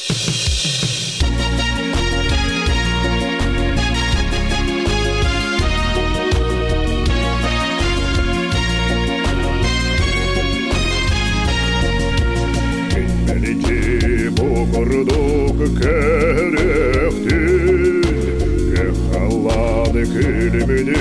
Курдук керехтин, кехалады килимини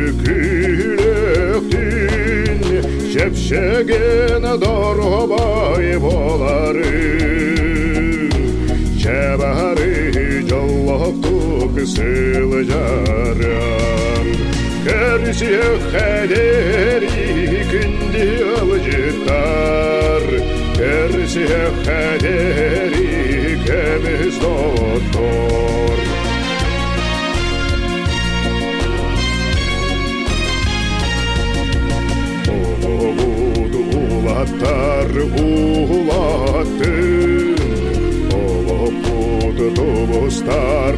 килехтин, шепшеген дорбай боларын, чебари жоллоктук сылжаран, керсиек хедери күнди алжитар, керсиек хедери кеміз доттор. Олуд улаттар улаттын, олуд тобустар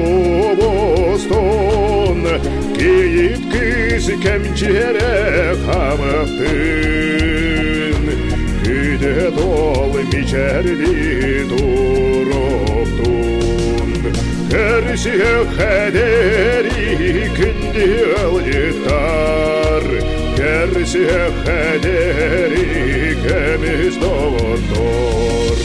тобустон, кейіп кіз кемчерек хамықтын, күйде тол мичерді туроптун. Керсиек хедери күнді алжитар, керсиек хедери кеміз доттор.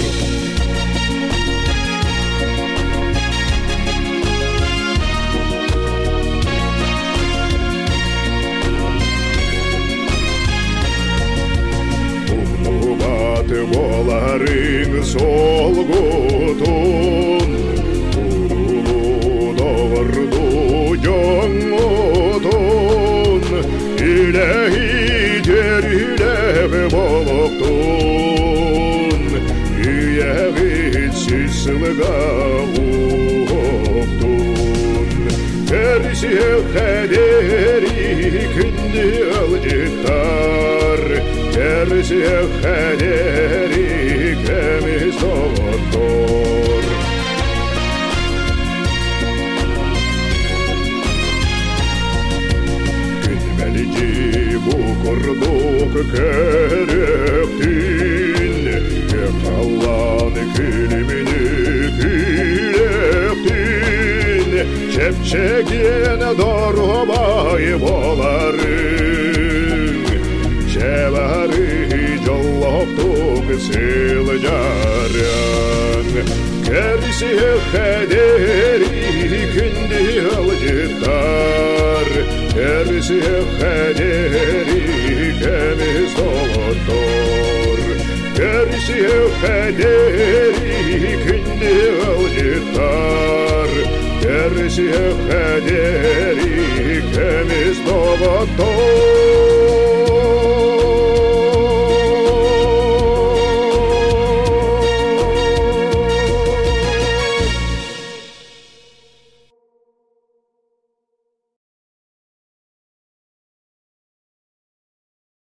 Боларың солғутун, урулу доғырду жоңутун, иләхи териләп болуқтун, үйәғит сүйсіліға уқтун. Керсиек хедери күнді алжитар, керсиек хедери кеміз доттор. Күнмәліде бұл құрдук керектін, кехалланы күліміні күлектін, шепчеген дорбай боларын, чебари жоллоктук сылжаран, керсиек хедери күнді алжитар, керсиек хедери кеміз доттор. Керсиек хедери күнді алжитар, керсиек хедери кеміз доттор.